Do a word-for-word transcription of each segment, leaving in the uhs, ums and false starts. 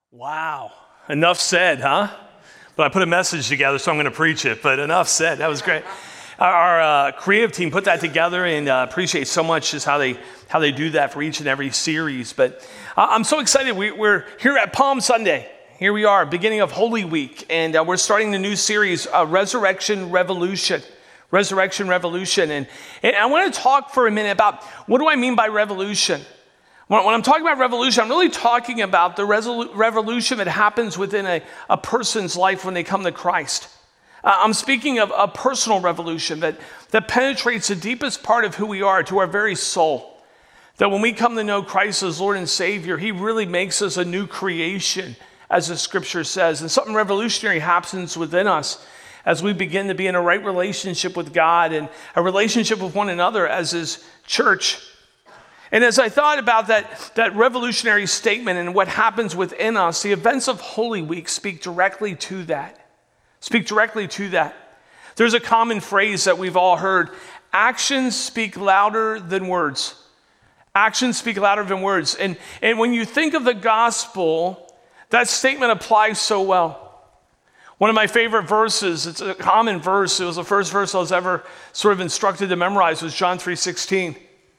Wow. Enough said, huh? But I put a message together, so I'm going to preach it. But enough said. That was great. Our uh, creative team put that together, and uh, appreciate so much just how they how they do that for each and every series. But uh, I'm so excited. We, we're here at Palm Sunday. Here we are, beginning of Holy Week, and uh, we're starting the new series, uh, Resurrection Revolution. Resurrection Revolution. And, and I want to talk for a minute about what do I mean by revolution? When, when I'm talking about revolution, I'm really talking about the resolu- revolution that happens within a, a person's life when they come to Christ. Uh, I'm speaking of a personal revolution that, that penetrates the deepest part of who we are, to our very soul. That when we come to know Christ as Lord and Savior, He really makes us a new creation, as the scripture says. And something revolutionary happens within us as we begin to be in a right relationship with God and a relationship with one another as His church. And as I thought about that, that revolutionary statement and what happens within us, the events of Holy Week speak directly to that. Speak directly to that. There's a common phrase that we've all heard: actions speak louder than words. Actions speak louder than words. And, and when you think of the gospel, that statement applies so well. One of my favorite verses, it's a common verse, it was the first verse I was ever sort of instructed to memorize, was John three sixteen.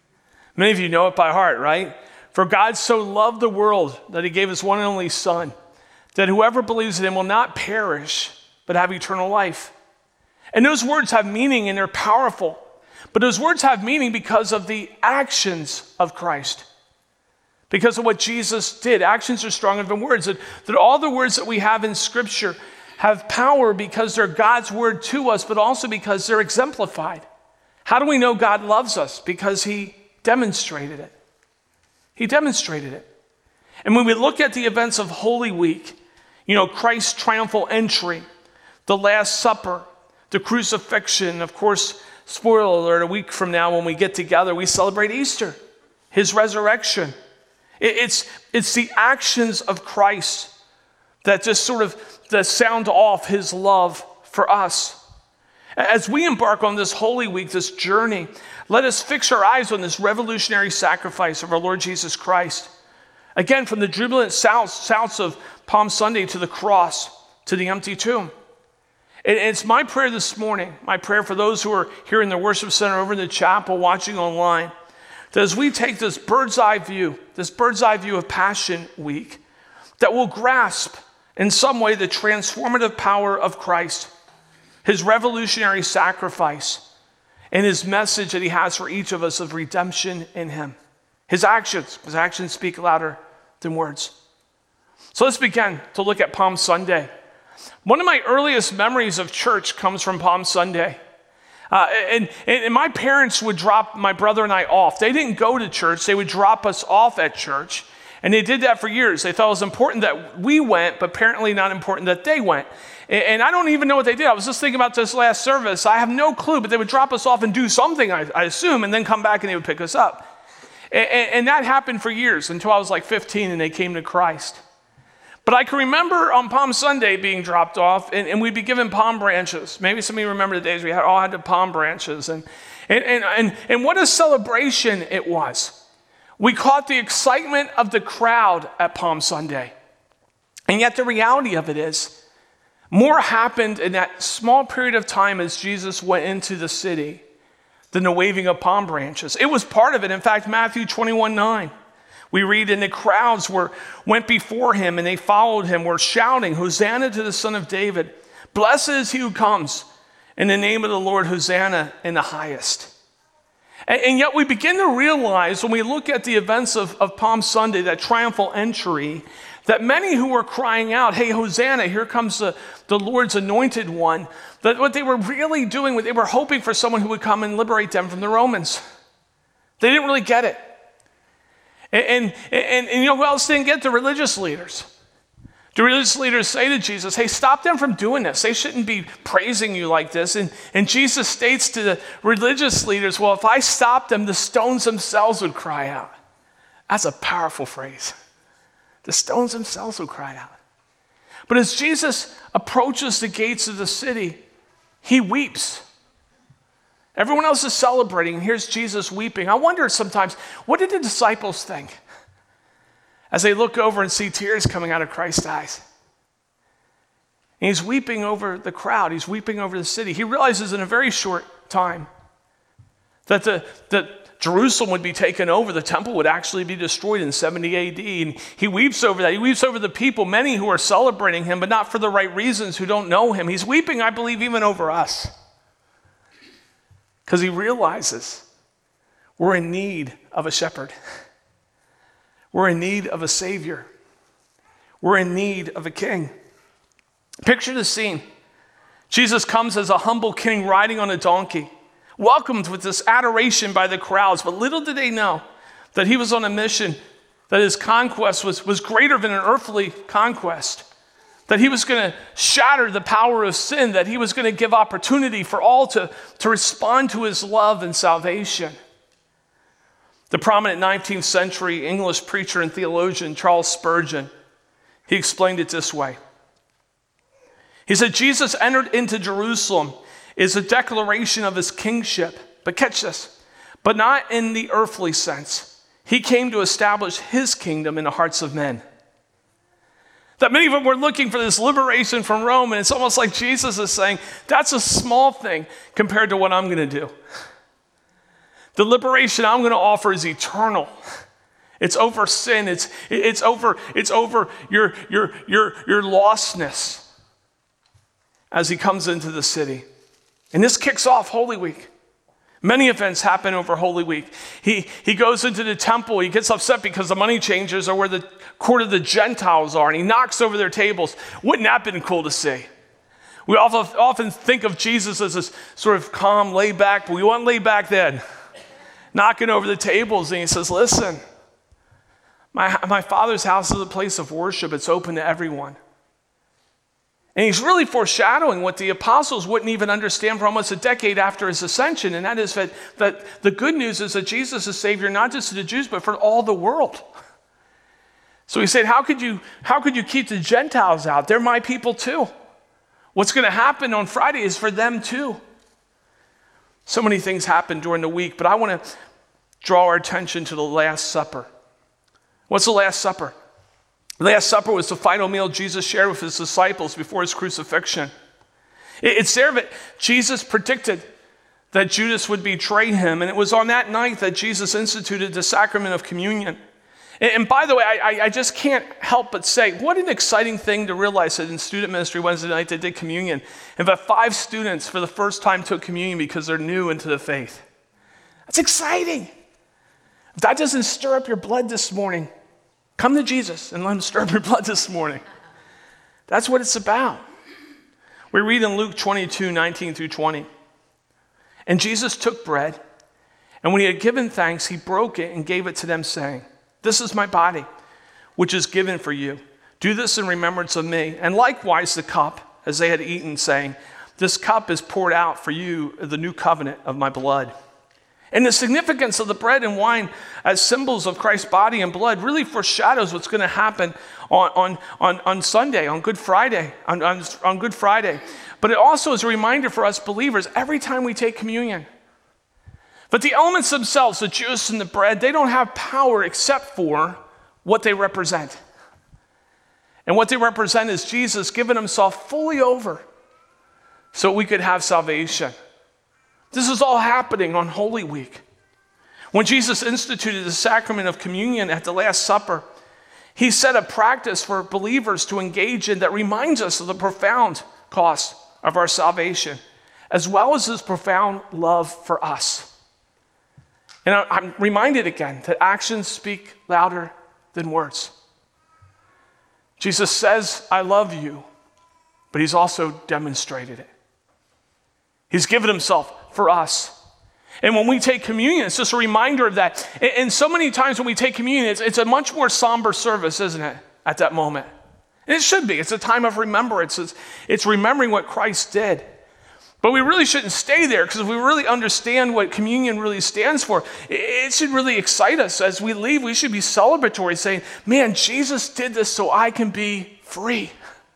Many of you know it by heart, right? For God so loved the world that He gave His one and only Son, that whoever believes in Him will not perish, but have eternal life. And those words have meaning and they're powerful. But those words have meaning because of the actions of Christ. Because of what Jesus did. Actions are stronger than words. That, that all the words that we have in Scripture have power because they're God's word to us, but also because they're exemplified. How do we know God loves us? Because He demonstrated it. He demonstrated it. And when we look at the events of Holy Week, you know, Christ's triumphal entry, the Last Supper, the crucifixion, of course, spoiler alert, a week from now when we get together, we celebrate Easter, His resurrection. It's, it's the actions of Christ that just sort of that sound off His love for us. As we embark on this Holy Week, this journey, let us fix our eyes on this revolutionary sacrifice of our Lord Jesus Christ. Again, from the jubilant shouts of Palm Sunday to the cross, to the empty tomb. And it's my prayer this morning, my prayer for those who are here in the worship center, over in the chapel, watching online, that as we take this bird's eye view, this bird's eye view of Passion Week, that we'll grasp in some way the transformative power of Christ, His revolutionary sacrifice, and His message that He has for each of us of redemption in Him. His actions, His actions speak louder than words. So let's begin to look at Palm Sunday. One of my earliest memories of church comes from Palm Sunday. Uh, and, and my parents would drop my brother and I off. They didn't go to church. They would drop us off at church. And they did that for years. They thought it was important that we went, but apparently not important that they went. And, and I don't even know what they did. I was just thinking about this last service. I have no clue, but they would drop us off and do something, I, I assume, and then come back and they would pick us up. And, and, and that happened for years until I was like fifteen and they came to Christ. But I can remember on Palm Sunday being dropped off, and, and we'd be given palm branches. Maybe some of you remember the days we had, all had the palm branches. And, and, and, and, and what a celebration it was. We caught the excitement of the crowd at Palm Sunday. And yet the reality of it is, more happened in that small period of time as Jesus went into the city than the waving of palm branches. It was part of it. In fact, Matthew twenty-one nine. We read, and the crowds were went before Him, and they followed Him, were shouting, Hosanna to the Son of David. Blessed is He who comes in the name of the Lord, Hosanna in the highest. And, and yet we begin to realize when we look at the events of, of Palm Sunday, that triumphal entry, that many who were crying out, hey, Hosanna, here comes the, the Lord's anointed one, that what they were really doing, they were hoping for someone who would come and liberate them from the Romans. They didn't really get it. And, and, and you know who else didn't get? The religious leaders. The religious leaders say to Jesus, hey, stop them from doing this. They shouldn't be praising you like this. And, and Jesus states to the religious leaders, well, if I stop them, the stones themselves would cry out. That's a powerful phrase. The stones themselves would cry out. But as Jesus approaches the gates of the city, He weeps. Everyone else is celebrating, and here's Jesus weeping. I wonder sometimes, what did the disciples think? as they look over and see tears coming out of Christ's eyes. And he's weeping over the crowd. He's weeping over the city. He realizes in a very short time that the that Jerusalem would be taken over. The temple would actually be destroyed in seventy A D. And he weeps over that. He weeps over the people, many who are celebrating him, but not for the right reasons, who don't know him. He's weeping, I believe, even over us. Because he realizes we're in need of a shepherd. We're in need of a savior. We're in need of a king. Picture the scene. Jesus comes as a humble king riding on a donkey, welcomed with this adoration by the crowds. But little did they know that he was on a mission, that his conquest was, was greater than an earthly conquest, that he was going to shatter the power of sin, that he was going to give opportunity for all to, to respond to his love and salvation. The prominent nineteenth century English preacher and theologian Charles Spurgeon, he explained it this way. He said, Jesus entered into Jerusalem is a declaration of his kingship. But catch this, but not in the earthly sense. He came to establish his kingdom in the hearts of men. That many of them were looking for this liberation from Rome, and it's almost like Jesus is saying, that's a small thing compared to what I'm going to do. The liberation I'm going to offer is eternal. It's over sin. It's, it's over, it's over your, your, your, your lostness as he comes into the city. And this kicks off Holy Week. Many events happen over Holy Week. He, he goes into the temple. He gets upset because the money changers are where the court of the Gentiles are, and he knocks over their tables. Wouldn't that have been cool to see? We often, often think of Jesus as this sort of calm, laid back, but we weren't laid back then. Knocking over the tables, and he says, listen, my, my Father's house is a place of worship. It's open to everyone. And he's really foreshadowing what the apostles wouldn't even understand for almost a decade after his ascension, and that is that, that the good news is that Jesus is Savior not just to the Jews, but for all the world. So he said, how could you, how could you keep the Gentiles out? They're my people too. What's going to happen on Friday is for them too. So many things happen during the week, but I want to draw our attention to the Last Supper. What's the Last Supper? The Last Supper was the final meal Jesus shared with his disciples before his crucifixion. It's there that Jesus predicted that Judas would betray him, and it was on that night that Jesus instituted the sacrament of communion. And by the way, I, I just can't help but say, what an exciting thing to realize that in student ministry Wednesday night they did communion. And that five students for the first time took communion because they're new into the faith. That's exciting. If that doesn't stir up your blood this morning, come to Jesus and let him stir up your blood this morning. That's what it's about. We read in Luke twenty-two, nineteen through twenty. And Jesus took bread, and when he had given thanks, he broke it and gave it to them, saying, this is my body, which is given for you. Do this in remembrance of me. And likewise the cup, as they had eaten, saying, this cup is poured out for you, the new covenant of my blood. And the significance of the bread and wine as symbols of Christ's body and blood really foreshadows what's going to happen on, on, on, on Sunday, on Good Friday, on, on, on Good Friday. But it also is a reminder for us believers every time we take communion. But the elements themselves, the juice and the bread, they don't have power except for what they represent. And what they represent is Jesus giving himself fully over so we could have salvation. This is all happening on Holy Week. When Jesus instituted the sacrament of communion at the Last Supper, he set a practice for believers to engage in that reminds us of the profound cost of our salvation, as well as his profound love for us. And I'm reminded again that actions speak louder than words. Jesus says, I love you, but he's also demonstrated it. He's given himself for us. And when we take communion, it's just a reminder of that. And so many times when we take communion, it's, it's a much more somber service, isn't it, at that moment? And it should be. It's a time of remembrance. It's, it's remembering what Christ did. But we really shouldn't stay there, because if we really understand what communion really stands for, it should really excite us. As we leave, we should be celebratory, saying, man, Jesus did this so I can be free,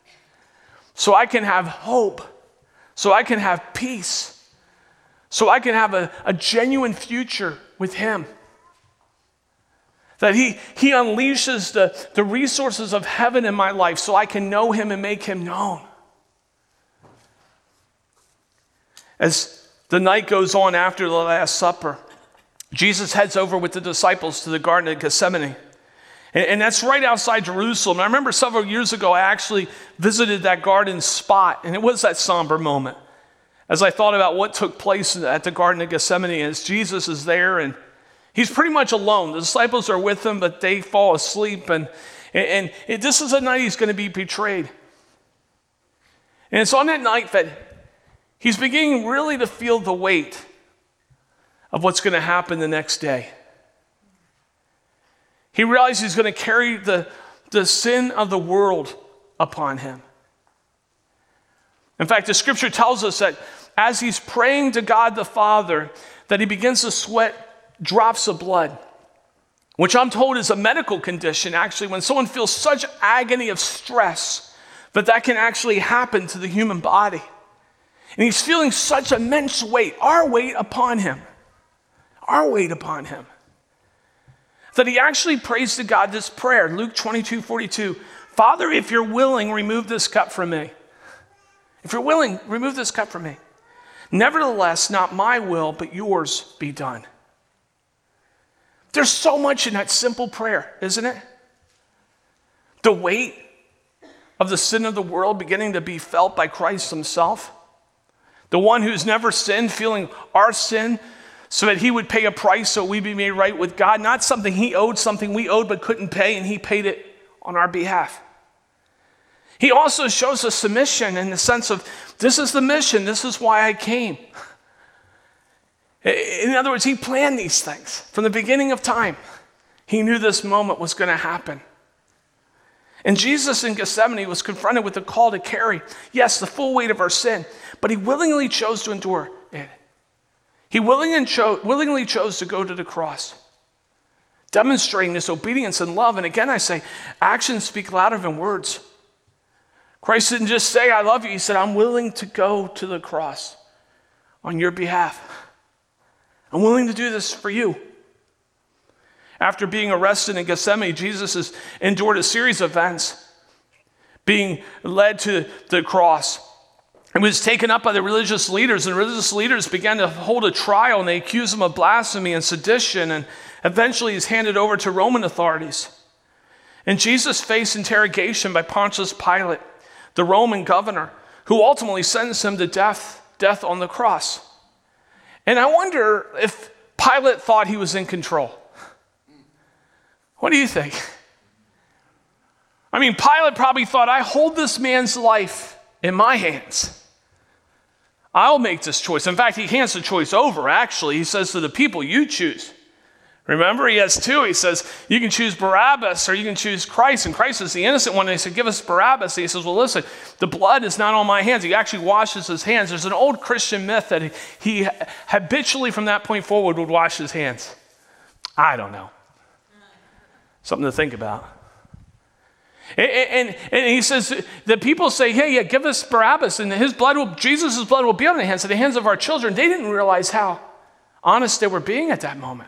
so I can have hope, so I can have peace, so I can have a, a genuine future with him. That he, he unleashes the, the resources of heaven in my life so I can know him and make him known. As the night goes on after the Last Supper, Jesus heads over with the disciples to the Garden of Gethsemane. And, and that's right outside Jerusalem. I remember several years ago, I actually visited that garden spot, and it was that somber moment. As I thought about what took place at the Garden of Gethsemane, as Jesus is there, and he's pretty much alone. The disciples are with him, but they fall asleep, and, and, and it, this is the night he's going to be betrayed. And it's on that night that he's beginning really to feel the weight of what's going to happen the next day. He realizes he's going to carry the, the sin of the world upon him. In fact, the scripture tells us that as he's praying to God the Father, that he begins to sweat drops of blood, which I'm told is a medical condition, actually, when someone feels such agony of stress that that can actually happen to the human body. And he's feeling such immense weight, our weight upon him, our weight upon him, that he actually prays to God this prayer, Luke twenty-two forty-two, Father, if you're willing, remove this cup from me. If you're willing, remove this cup from me. Nevertheless, not my will, but yours be done. There's so much in that simple prayer, isn't it? The weight of the sin of the world beginning to be felt by Christ himself. The one who's never sinned, feeling our sin so that he would pay a price so we'd be made right with God. Not something he owed, something we owed but couldn't pay, and he paid it on our behalf. He also shows us submission in the sense of, this is the mission, this is why I came. In other words, he planned these things from the beginning of time. He knew this moment was going to happen. And Jesus in Gethsemane was confronted with the call to carry, yes, the full weight of our sin, but he willingly chose to endure it. He willingly, cho- willingly chose to go to the cross, demonstrating this obedience and love. And again, I say, actions speak louder than words. Christ didn't just say, I love you. He said, I'm willing to go to the cross on your behalf. I'm willing to do this for you. After being arrested in Gethsemane, Jesus has endured a series of events, being led to the cross. He was taken up by the religious leaders, and religious leaders began to hold a trial, and they accused him of blasphemy and sedition, and eventually he's handed over to Roman authorities. And Jesus faced interrogation by Pontius Pilate, the Roman governor, who ultimately sentenced him to death, death on the cross. And I wonder if Pilate thought he was in control. What do you think? I mean, Pilate probably thought, I hold this man's life in my hands. I'll make this choice. In fact, he hands the choice over, actually. He says to the people, you choose. Remember, he has two. He says, you can choose Barabbas or you can choose Christ. And Christ is the innocent one. And he said, give us Barabbas. And he says, well, listen, the blood is not on my hands. He actually washes his hands. There's an old Christian myth that he, he habitually from that point forward would wash his hands. I don't know. Something to think about. And, and, and he says, the people say, hey, yeah, give us Barabbas. And his blood will, Jesus' blood will be on the hands, of the hands of our children. They didn't realize how honest they were being at that moment.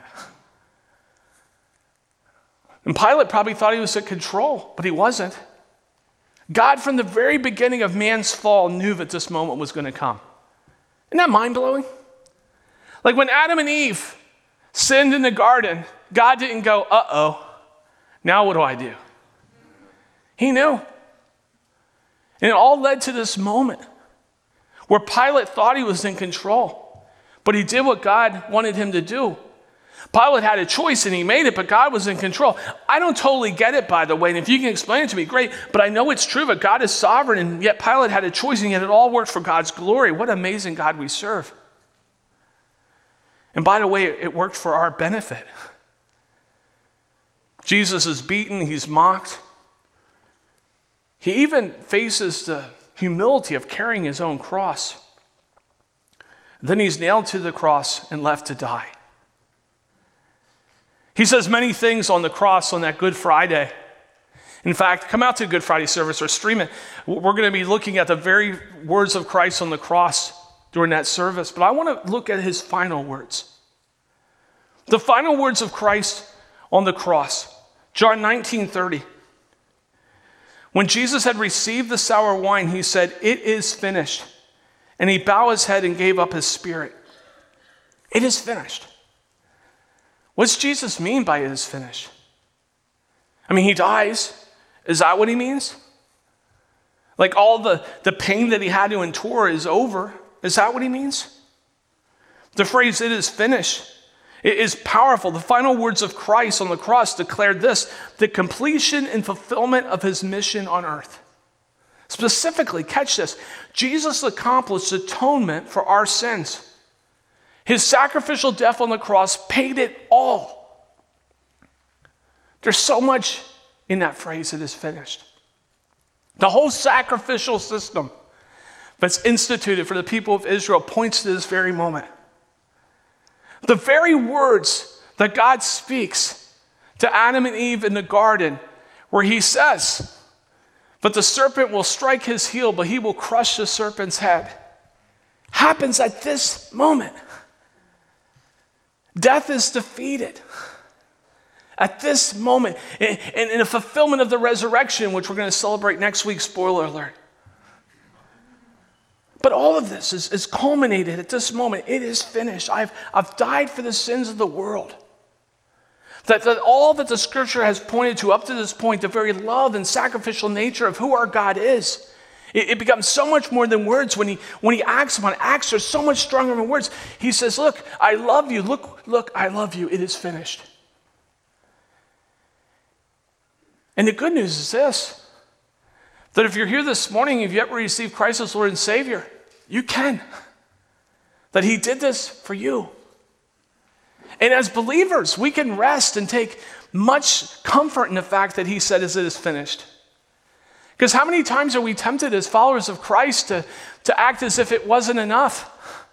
And Pilate probably thought he was in control, but he wasn't. God, from the very beginning of man's fall, knew that this moment was going to come. Isn't that mind-blowing? Like when Adam and Eve sinned in the garden, God didn't go, uh-oh, now what do I do? He knew. And it all led to this moment where Pilate thought he was in control, but he did what God wanted him to do. Pilate had a choice and he made it, but God was in control. I don't totally get it, by the way, and if you can explain it to me, great, but I know it's true that God is sovereign, and yet Pilate had a choice, and yet it all worked for God's glory. What an amazing God we serve. And by the way, it worked for our benefit. Jesus is beaten, he's mocked. He even faces the humility of carrying his own cross. Then he's nailed to the cross and left to die. He says many things on the cross on that Good Friday. In fact, come out to a Good Friday service or stream it. We're going to be looking at the very words of Christ on the cross during that service. But I want to look at his final words. The final words of Christ on the cross. John nineteen thirty. When Jesus had received the sour wine, he said, "It is finished." And he bowed his head and gave up his spirit. It is finished. What's Jesus mean by it is finished? I mean, he dies. Is that what he means? Like all the, the pain that he had to endure is over. Is that what he means? The phrase, "it is finished," it is powerful. The final words of Christ on the cross declared this: the completion and fulfillment of his mission on earth. Specifically, catch this, Jesus accomplished atonement for our sins. His sacrificial death on the cross paid it all. There's so much in that phrase, "it is finished." The whole sacrificial system that's instituted for the people of Israel points to this very moment. The very words that God speaks to Adam and Eve in the garden, where he says, "But the serpent will strike his heel, but he will crush the serpent's head," happens at this moment. Death is defeated. At this moment, in, in the fulfillment of the resurrection, which we're going to celebrate next week, spoiler alert. But all of this is, is culminated at this moment. It is finished. I've, I've died for the sins of the world. That, that all that the scripture has pointed to up to this point, the very love and sacrificial nature of who our God is, it, it becomes so much more than words. When he, when he acts upon it, acts are so much stronger than words. He says, "Look, I love you. Look, look, I love you. It is finished." And the good news is this, that if you're here this morning, if you ever received Christ as Lord and Savior, you can. That he did this for you. And as believers, we can rest and take much comfort in the fact that he said, "It is finished." Because how many times are we tempted as followers of Christ to, to act as if it wasn't enough?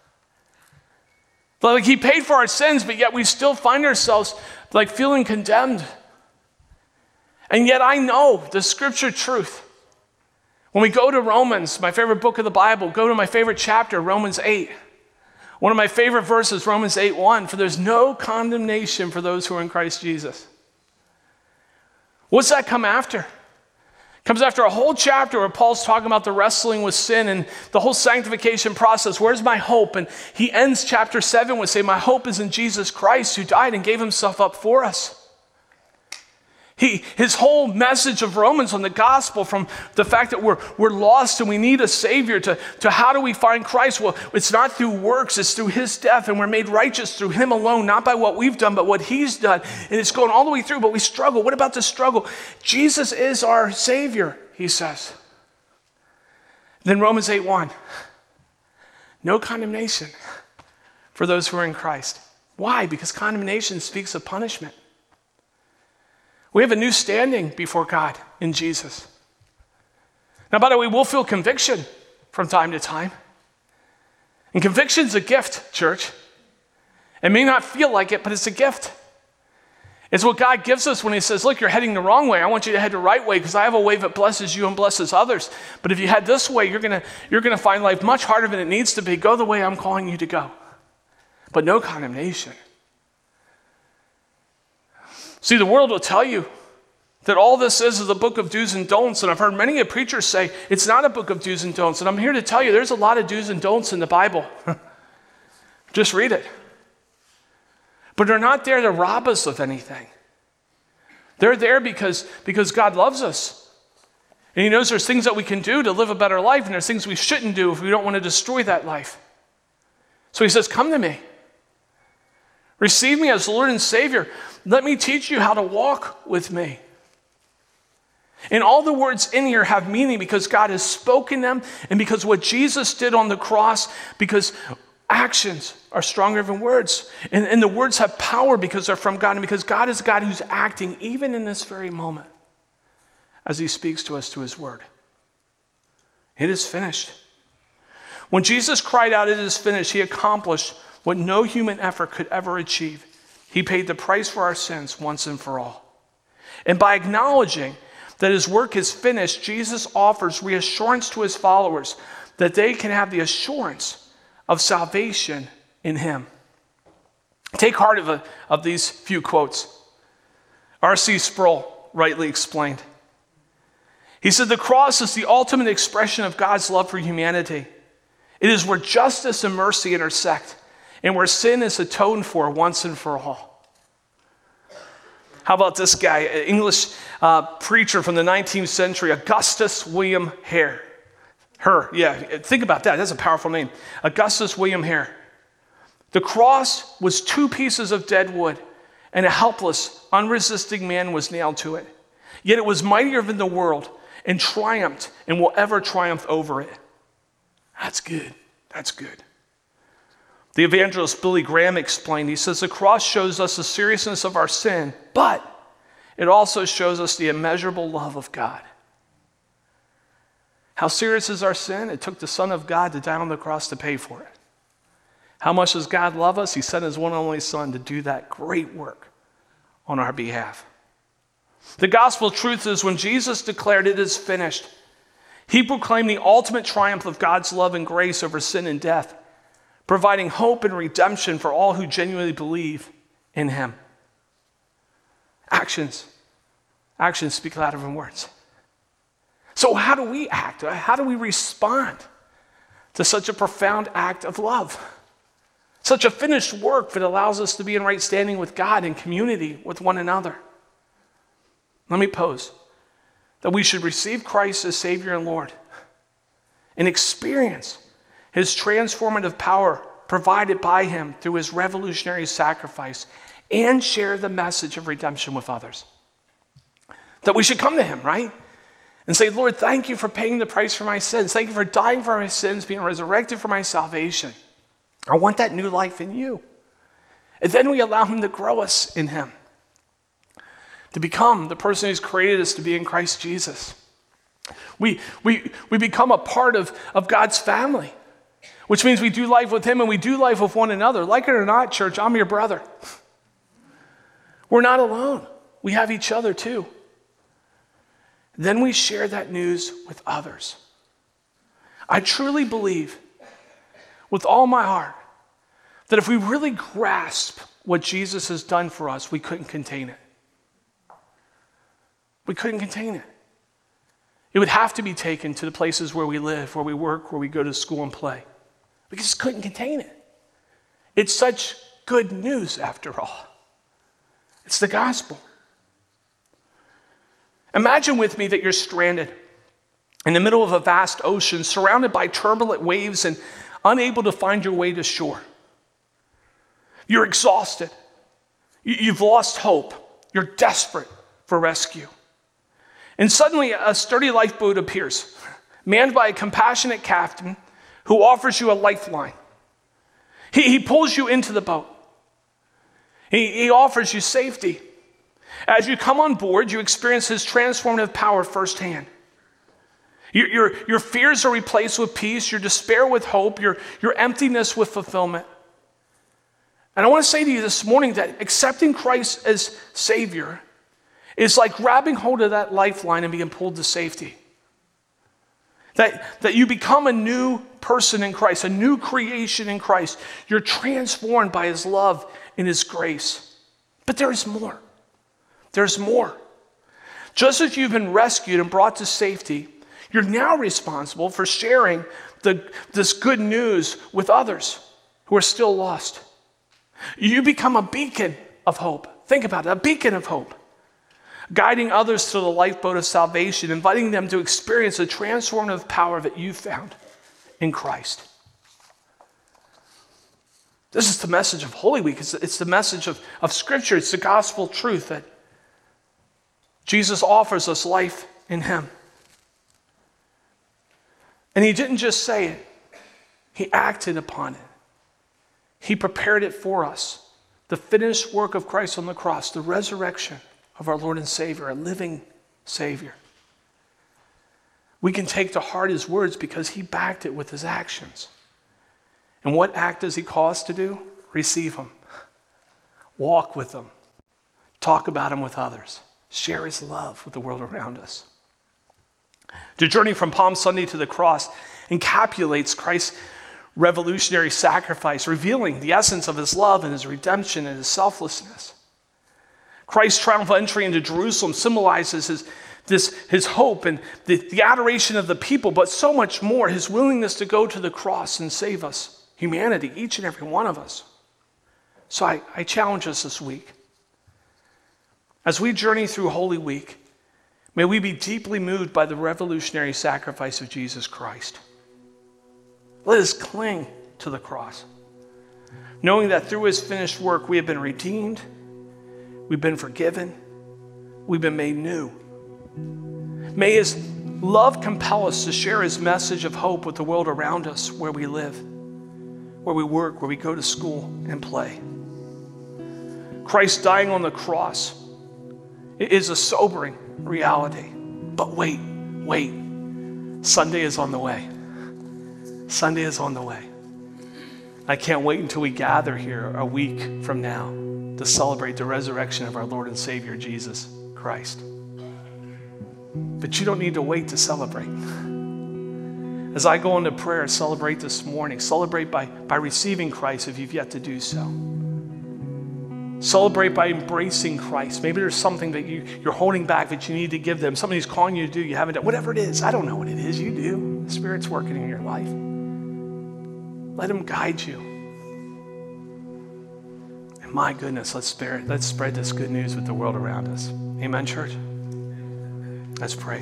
Like he paid for our sins, but yet we still find ourselves like feeling condemned. And yet I know the scripture truth. When we go to Romans, my favorite book of the Bible, go to my favorite chapter, Romans eight. One of my favorite verses, Romans eight one, "For there's no condemnation for those who are in Christ Jesus." What's that come after? It comes after a whole chapter where Paul's talking about the wrestling with sin and the whole sanctification process. Where's my hope? And he ends chapter seven with saying, "My hope is in Jesus Christ, who died and gave himself up for us." He, his whole message of Romans on the gospel, from the fact that we're, we're lost and we need a Savior, to, to how do we find Christ? Well, it's not through works, it's through his death, and we're made righteous through him alone, not by what we've done, but what he's done. And it's going all the way through, but we struggle. What about the struggle? Jesus is our Savior, he says. Then Romans eight one, "No condemnation for those who are in Christ." Why? Because condemnation speaks of punishment. We have a new standing before God in Jesus. Now, by the way, we'll feel conviction from time to time. And conviction's a gift, church. It may not feel like it, but it's a gift. It's what God gives us when he says, "Look, you're heading the wrong way. I want you to head the right way because I have a way that blesses you and blesses others. But if you head this way, you're going to you're going to find life much harder than it needs to be. Go the way I'm calling you to go." But no condemnation. See, the world will tell you that all this is is a book of do's and don'ts. And I've heard many a preacher say it's not a book of do's and don'ts. And I'm here to tell you there's a lot of do's and don'ts in the Bible. Just read it. But they're not there to rob us of anything. They're there because, because God loves us. And he knows there's things that we can do to live a better life, and there's things we shouldn't do if we don't want to destroy that life. So he says, "Come to me. Receive me as Lord and Savior. Let me teach you how to walk with me." And all the words in here have meaning because God has spoken them, and because what Jesus did on the cross, because actions are stronger than words. And, and the words have power because they're from God, and because God is a God who's acting even in this very moment as he speaks to us through his word. It is finished. When Jesus cried out, "It is finished," he accomplished what no human effort could ever achieve. He paid the price for our sins once and for all. And by acknowledging that his work is finished, Jesus offers reassurance to his followers that they can have the assurance of salvation in him. Take heart of, a, of these few quotes. R C Sproul rightly explained. He said, the cross is the ultimate expression of God's love for humanity. It is where justice and mercy intersect, and where sin is atoned for once and for all. How about this guy, an English uh, preacher from the nineteenth century, Augustus William Hare. Her, yeah, think about that. That's a powerful name. Augustus William Hare. The cross was two pieces of dead wood, and a helpless, unresisting man was nailed to it. Yet it was mightier than the world, and triumphed, and will ever triumph over it. That's good. That's good. The evangelist Billy Graham explained, he says, the cross shows us the seriousness of our sin, but it also shows us the immeasurable love of God. How serious is our sin? It took the Son of God to die on the cross to pay for it. How much does God love us? He sent his one and only Son to do that great work on our behalf. The gospel truth is when Jesus declared it is finished, he proclaimed the ultimate triumph of God's love and grace over sin and death, providing hope and redemption for all who genuinely believe in him. Actions. Actions speak louder than words. So how do we act? How do we respond to such a profound act of love? Such a finished work that allows us to be in right standing with God and community with one another. Let me pose that we should receive Christ as Savior and Lord and experience his transformative power provided by him through his revolutionary sacrifice and share the message of redemption with others. That we should come to him, right? And say, Lord, thank you for paying the price for my sins. Thank you for dying for my sins, being resurrected for my salvation. I want that new life in you. And then we allow him to grow us in him, to become the person who's created us to be in Christ Jesus. We, we, we become a part of, of God's family, which means we do life with him and we do life with one another. Like it or not, church, I'm your brother. We're not alone. We have each other too. Then we share that news with others. I truly believe with all my heart that if we really grasp what Jesus has done for us, we couldn't contain it. We couldn't contain it. It would have to be taken to the places where we live, where we work, where we go to school and play. We just couldn't contain it. It's such good news after all. It's the gospel. Imagine with me that you're stranded in the middle of a vast ocean, surrounded by turbulent waves and unable to find your way to shore. You're exhausted. You've lost hope. You're desperate for rescue. And suddenly a sturdy lifeboat appears, manned by a compassionate captain who offers you a lifeline. He, he pulls you into the boat. He, he offers you safety. As you come on board, you experience his transformative power firsthand. Your, your, your fears are replaced with peace, your despair with hope, your, your emptiness with fulfillment. And I want to say to you this morning that accepting Christ as Savior is like grabbing hold of that lifeline and being pulled to safety. That, that you become a new person in Christ, a new creation in Christ. You're transformed by his love and his grace. But there is more. There's more. Just as you've been rescued and brought to safety, you're now responsible for sharing the, this good news with others who are still lost. You become a beacon of hope. Think about it, a beacon of hope. Guiding others to the lifeboat of salvation, inviting them to experience the transformative power that you found in Christ. This is the message of Holy Week. It's, it's the message of, of Scripture. It's the gospel truth that Jesus offers us life in him. And he didn't just say it. He acted upon it. He prepared it for us. The finished work of Christ on the cross, the resurrection of our Lord and Savior, a living Savior. We can take to heart his words because he backed it with his actions. And what act does he call us to do? Receive him. Walk with him. Talk about him with others. Share his love with the world around us. The journey from Palm Sunday to the cross encapsulates Christ's revolutionary sacrifice, revealing the essence of his love and his redemption and his selflessness. Christ's triumphal entry into Jerusalem symbolizes his, this, his hope and the, the adoration of the people, but so much more, his willingness to go to the cross and save us, humanity, each and every one of us. So I, I challenge us this week. As we journey through Holy Week, may we be deeply moved by the revolutionary sacrifice of Jesus Christ. Let us cling to the cross, knowing that through his finished work we have been redeemed, we've been forgiven, we've been made new. May his love compel us to share his message of hope with the world around us, where we live, where we work, where we go to school and play. Christ dying on the cross is a sobering reality. But wait, wait. Sunday is on the way. Sunday is on the way. I can't wait until we gather here a week from now to celebrate the resurrection of our Lord and Savior, Jesus Christ. But you don't need to wait to celebrate. As I go into prayer, celebrate this morning. Celebrate by, by receiving Christ if you've yet to do so. Celebrate by embracing Christ. Maybe there's something that you, you're holding back that you need to give them. Something he's calling you to do, you haven't done. Whatever it is, I don't know what it is. You do. The Spirit's working in your life. Let him guide you. And my goodness, let's spread, let's spread this good news with the world around us. Amen, church? Let's pray.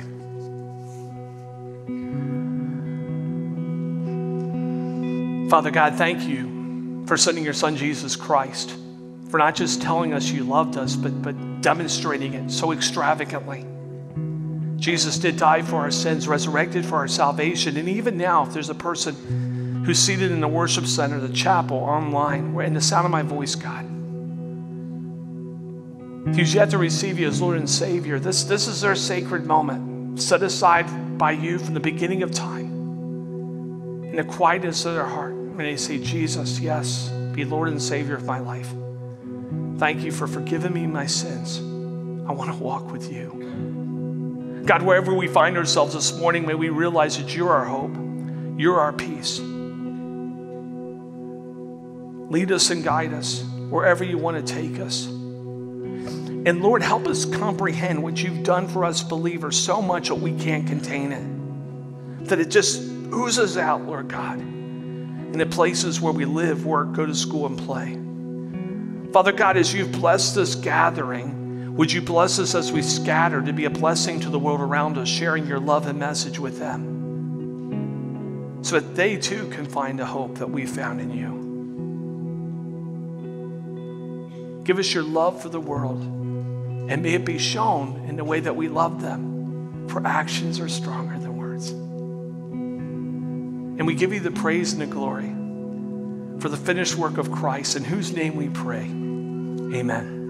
Father God, thank you for sending your son, Jesus Christ, for not just telling us you loved us, but, but demonstrating it so extravagantly. Jesus did die for our sins, resurrected for our salvation. And even now, if there's a person who's seated in the worship center, the chapel, online, in the sound of my voice, God, who's yet to receive you as Lord and Savior, this, this is their sacred moment, set aside by you from the beginning of time. In the quietness of their heart, may they say, Jesus, yes, be Lord and Savior of my life. Thank you for forgiving me my sins. I want to walk with you. God, wherever we find ourselves this morning, may we realize that you're our hope. You're our peace. Lead us and guide us wherever you want to take us. And Lord, help us comprehend what you've done for us believers so much that we can't contain it. That it just oozes out, Lord God, in the places where we live, work, go to school, and play. Father God, as you've blessed this gathering, would you bless us as we scatter to be a blessing to the world around us, sharing your love and message with them, so that they too can find the hope that we found in you. Give us your love for the world, and may it be shown in the way that we love them, for actions are stronger than words. And we give you the praise and the glory for the finished work of Christ, in whose name we pray. Amen.